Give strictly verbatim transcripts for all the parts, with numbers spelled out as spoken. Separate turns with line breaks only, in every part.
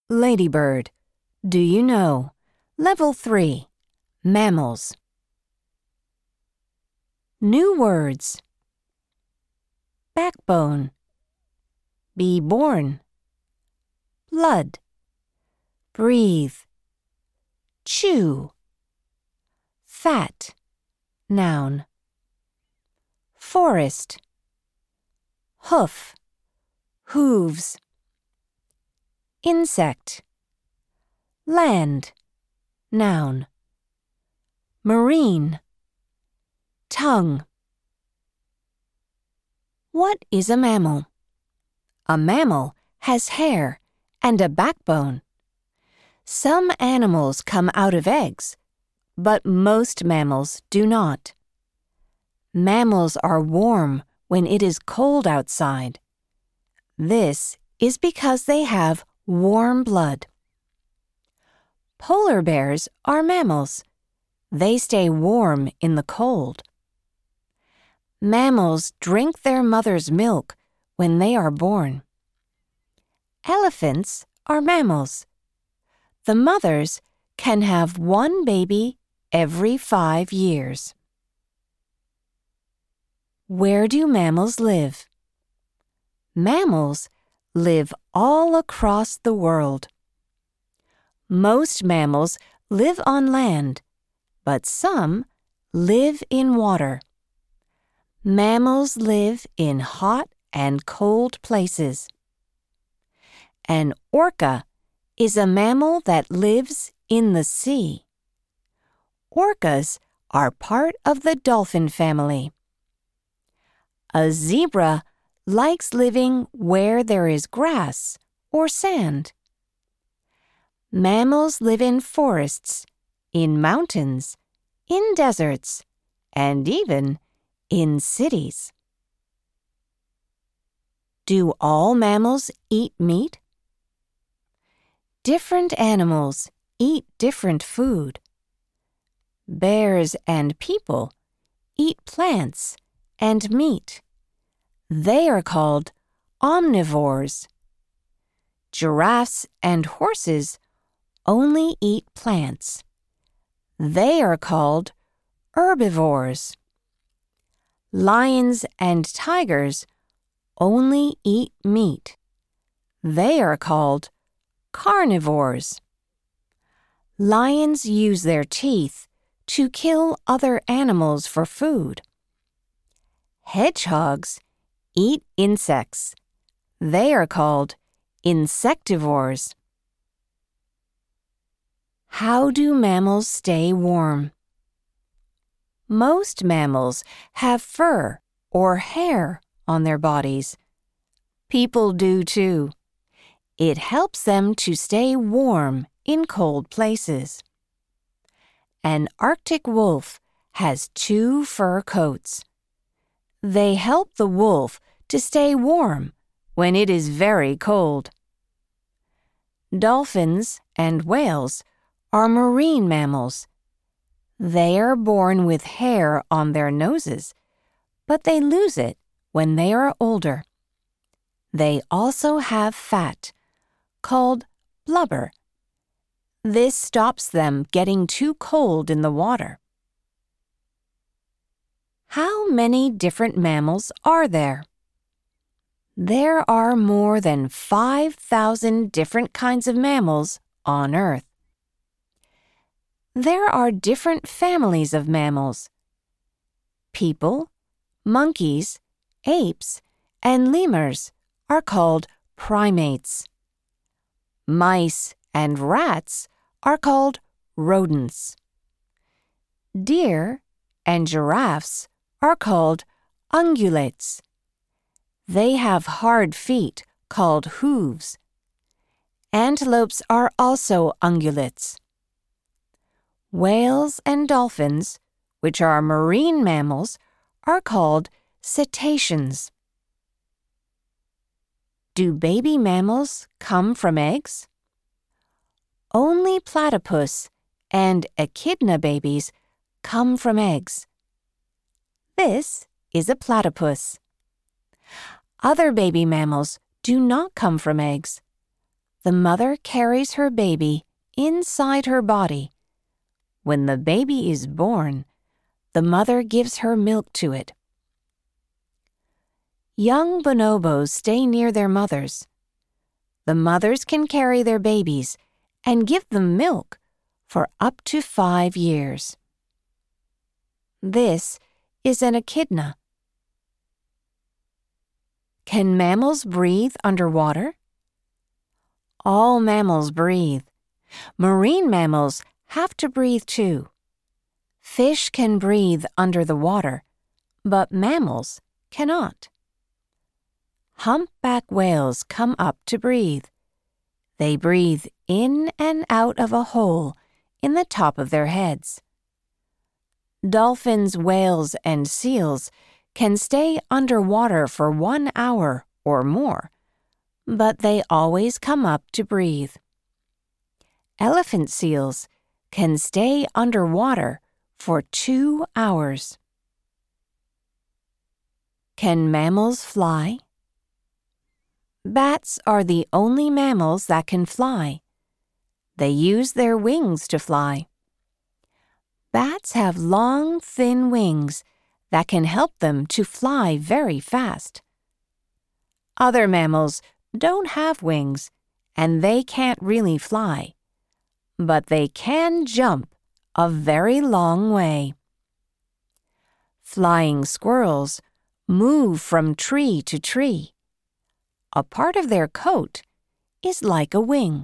Ladybird. Do you know? Level three. Mammals. New words. Backbone. Be born. Blood. Breathe. Chew. Fat. Noun. Forest. Hoof. Hooves. Insect. Land. Noun. Marine. Tongue. What is a mammal? A mammal has hair and a backbone. Some animals come out of eggs, but most mammals do not. Mammals are warm when it is cold outside. This is because they have warm blood. Polar bears are mammals. They stay warm in the cold. Mammals drink their mother's milk when they are born. Elephants are mammals. The mothers can have one baby every five years. Where do mammals live? Mammals live all across the world. Most mammals live on land, but some live in water. Mammals live in hot and cold places. An orca is a mammal that lives in the sea. Orcas are part of the dolphin family. A zebra likes living where there is grass or sand. Mammals live in forests, in mountains, in deserts, and even in cities. Do all mammals eat meat? Different animals eat different food. Bears and people eat plants and meat. They are called omnivores. Giraffes and horses only eat plants. They are called herbivores. Lions and tigers only eat meat. They are called carnivores. Lions use their teeth to kill other animals for food. Hedgehogs eat insects. They are called insectivores. How do mammals stay warm? Most mammals have fur or hair on their bodies. People do too. It helps them to stay warm in cold places. An Arctic wolf has two fur coats. They help the wolf to stay warm when it is very cold. Dolphins and whales are marine mammals. They are born with hair on their noses, but they lose it when they are older. They also have fat, called blubber. This stops them getting too cold in the water. How many different mammals are there? There are more than five thousand different kinds of mammals on Earth. There are different families of mammals. People, monkeys, apes, and lemurs are called primates. Mice and rats are called rodents. Deer and giraffes are called ungulates. They have hard feet called hooves. Antelopes are also ungulates. Whales and dolphins, which are marine mammals, are called cetaceans. Do baby mammals come from eggs? Only platypus and echidna babies come from eggs. This is a platypus. Other baby mammals do not come from eggs. the mother carries her baby inside her body. When the baby is born, the mother gives her milk to it. Young bonobos stay near their mothers. The mothers can carry their babies and give them milk for up to five years. This is an echidna. Can mammals breathe underwater? All mammals breathe. Marine mammals have to breathe too. Fish can breathe under the water, but mammals cannot. Humpback whales come up to breathe. They breathe in and out of a hole in the top of their heads. Dolphins, whales, and seals can stay underwater for one hour or more, but they always come up to breathe. Elephant seals can stay underwater for two hours. Can mammals fly? Bats are the only mammals that can fly. They use their wings to fly. Bats have long, thin wings that can help them to fly very fast. Other mammals don't have wings, and they can't really fly, but they can jump a very long way. Flying squirrels move from tree to tree. A part of their coat is like a wing.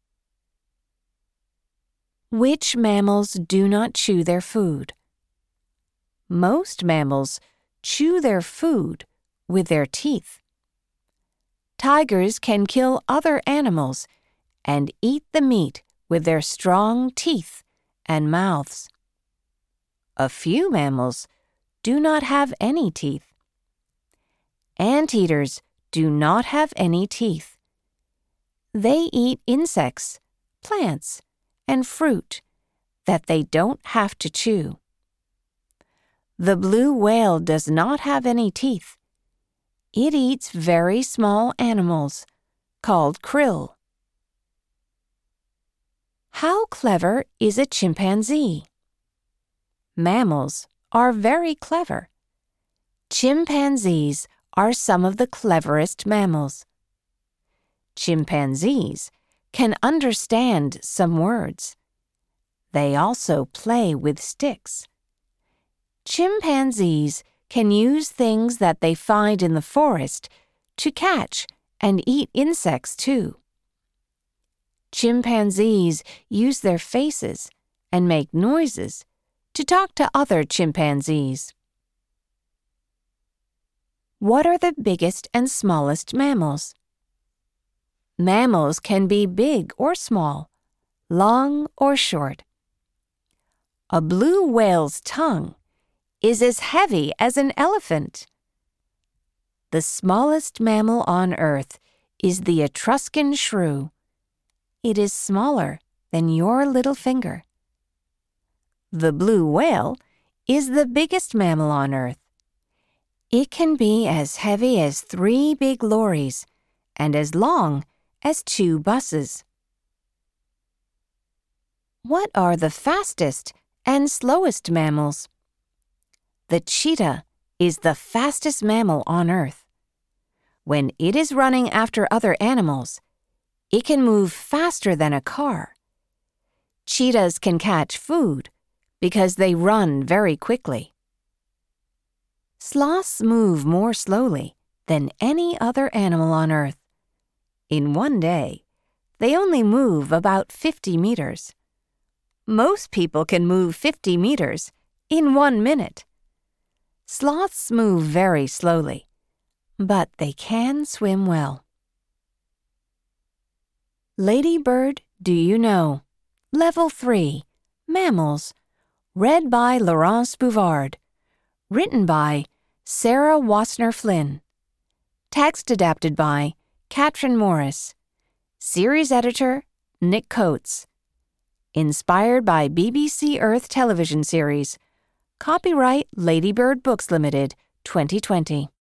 Which mammals do not chew their food? Most mammals chew their food with their teeth. Tigers can kill other animals and eat the meat with their strong teeth and mouths. A few mammals do not have any teeth. Anteaters do not have any teeth. They eat insects, plants, and fruit that they don't have to chew. The blue whale does not have any teeth. It eats very small animals called krill. How clever is a chimpanzee? Mammals are very clever. Chimpanzees are some of the cleverest mammals. Chimpanzees can understand some words. They also play with sticks. Chimpanzees can use things that they find in the forest to catch and eat insects too. Chimpanzees use their faces and make noises to talk to other chimpanzees. What are the biggest and smallest mammals? Mammals can be big or small, long or short. A blue whale's tongue is as heavy as an elephant. The smallest mammal on Earth is the Etruscan shrew. It is smaller than your little finger. The blue whale is the biggest mammal on Earth. It can be as heavy as three big lorries and as long as two buses. What are the fastest and slowest mammals? The cheetah is the fastest mammal on Earth. When it is running after other animals, it can move faster than a car. Cheetahs can catch food because they run very quickly. Sloths move more slowly than any other animal on Earth. In one day, they only move about fifty meters. Most people can move fifty meters in one minute. Sloths move very slowly, but they can swim well. Lady Bird, Do You Know? Level three, Mammals, read by Laurence Bouvard, written by Sarah Wassner Flynn, text adapted by Katrin Morris, series editor Nick Coates, inspired by B B C Earth television series, copyright Lady Bird Books Limited, twenty twenty.